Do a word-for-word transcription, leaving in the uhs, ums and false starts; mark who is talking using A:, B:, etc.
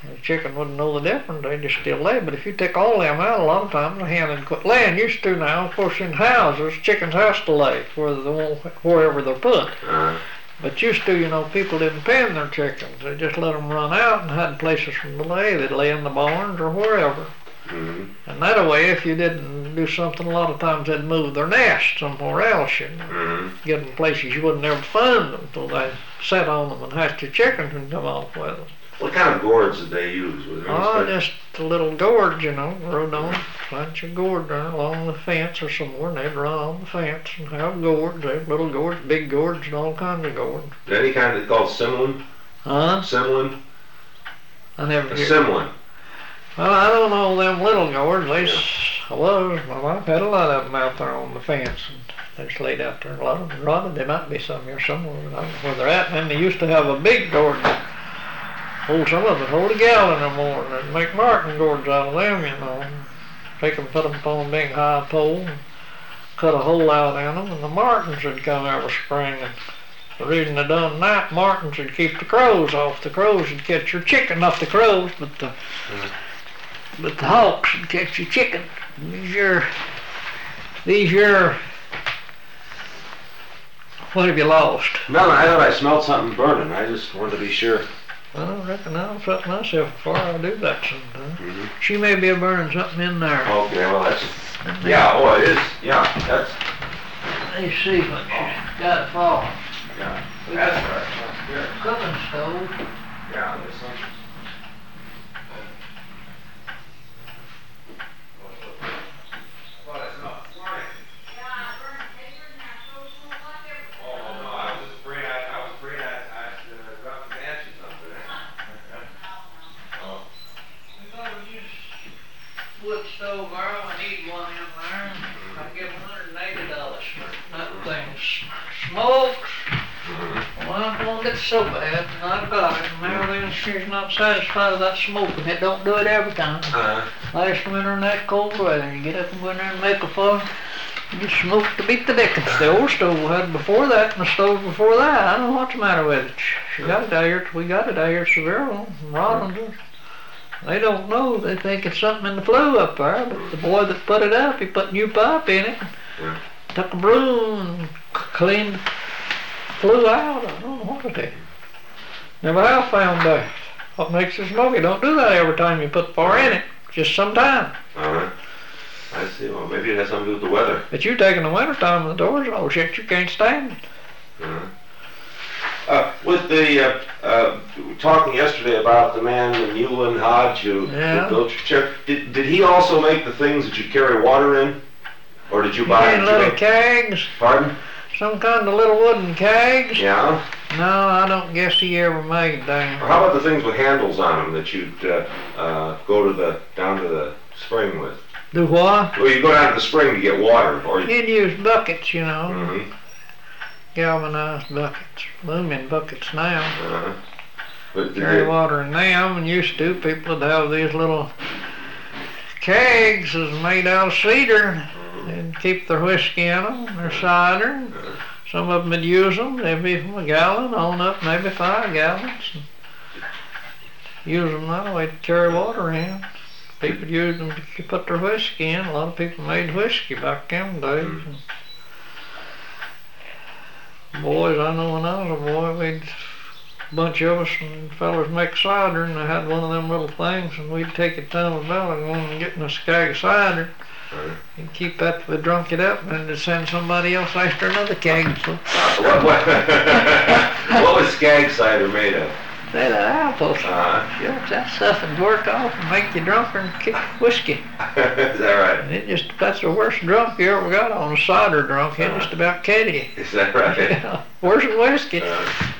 A: The chicken wouldn't know the difference. They just still lay. But if you take all them out, a lot of times the hen would quit laying. Used to now, of course, in houses, chickens has to lay where they won't, wherever they're put.
B: Uh-huh.
A: But used to, you know, people didn't pen their chickens. They just let them run out and had places for them to lay. They'd lay in the barns or wherever.
B: Mm-hmm.
A: And that way, if you didn't do something, a lot of times they'd move their nest somewhere else, you know.
B: Mm-hmm.
A: Get them places you wouldn't ever find them until they sat on them and hatched your chickens and come off with them.
B: What kind of gourds did they use? Was there any
A: Oh,
B: special-
A: just a little gourd, you know, rode on, plant your gourd there along the fence or somewhere, and they'd run on the fence and have gourds. They have little gourds, big gourds, and all kinds of gourds.
B: Any kind they called simlin?
A: Huh?
B: Simlin?
A: I never
B: A
A: hear.
B: simlin.
A: Well, I don't know them little gourds. They, s- I was, my wife had a lot of them out there on the fence, and they just laid out there. A lot of them rotted. There might be some here somewhere, but I don't know where they're at. And then they used to have a big gourd. Hold some of them, hold a gallon or more, and they'd make martin gourds out of them, you know. Take them, put them upon a big high pole, and cut a hole out in them, and the martins would come every spring. And the reason they done that, martins would keep the crows off. The crows would catch your chicken, not the crows, but the but the hawks would catch your chicken. These your, these your, what have you lost?
B: No, I thought I smelled something burning. I just wanted to be sure.
A: I don't reckon I'll shut myself before I do that sometime.
B: Mm-hmm.
A: She may be burning something in there.
B: Okay, well that's, yeah, oh it is, yeah, that's,
A: Let me see what she's got for.
B: yeah, that's right, that's good.
A: Cooking stove.
B: Yeah, there's some. Well, it's not flying. Oh, no, I was afraid, I, I was afraid I, I uh, dropped the matches under there. Oh.
A: We thought we used wood stove, Earl. I need one in there. I give one hundred eighty dollars for that thing. Smokes. Well, I don't get so bad. I got it. And now then she's not satisfied with that smoking. It don't do it every time.
B: Uh-huh.
A: Last winter in that cold weather, you get up and go in there and make a fire. You smoke to beat the dickens. The old stove we had before that and the stove before that. I don't know what's the matter with it. She got it out here. We got it out here at Seville, Robinson. They don't know. They think it's something in the flue up there. But the boy that put it up, he put new pipe in it.
B: Yeah.
A: Took a broom and c- cleaned the flue out. I don't know what it is. Never have found that. What makes it smoky? Don't do that every time you put fire in it. Just sometime.
B: Uh-huh. I see, well, maybe it has something to do with the weather.
A: But you take in the winter time and the doors are all shut, you can't stand it.
B: Uh-huh. Uh, with the, uh, uh, talking yesterday about the man, the Newland Hodge, who
A: Yeah.
B: who built your chair, did, did he also make the things that you carry water in? Or did you
A: You
B: buy
A: mean
B: did you
A: little
B: make-
A: kegs?
B: Pardon?
A: Some kind of little wooden kegs?
B: Yeah?
A: No, I don't guess he ever made them.
B: Or how about the things with handles on them that you'd uh, uh, go to the, down to the spring with?
A: Do what?
B: Well, you go down to the spring to get water, or you...
A: He'd use buckets, you know.
B: Mhm.
A: Galvanized buckets. Aluminum buckets now.
B: Uh-huh. But did
A: Carry
B: they-
A: water in them, and used to, people would have these little kegs that's made out of cedar. They'd keep their whiskey in them, their cider. Some of them would use them. They'd be from a gallon on up, maybe five gallons. Use them that way to carry water in. People used them to put their whiskey in. A lot of people made whiskey back in the days. Boys, I know when I was a boy, we'd a bunch of us and fellas make cider, and they had one of them little things, and we'd take it down the valley and go and get in a keg of cider.
B: Right.
A: And keep that till we drunk it up, and then to send somebody else after another keg. So
B: Uh, what, what, what was skag cider made of?
A: they let apples.
B: Uh,
A: Shucks, that stuff would work off and make you drunker than kick whiskey.
B: is that right?
A: And it just, that's the worst drunk you ever got on, a cider drunk. It just about killed you.
B: Is that right?
A: Yeah, worse than whiskey.
B: Uh,